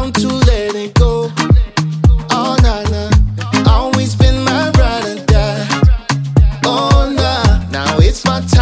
down to let it go. Oh, nah, nah. Always been my ride or die. Oh, nah. Now it's my time.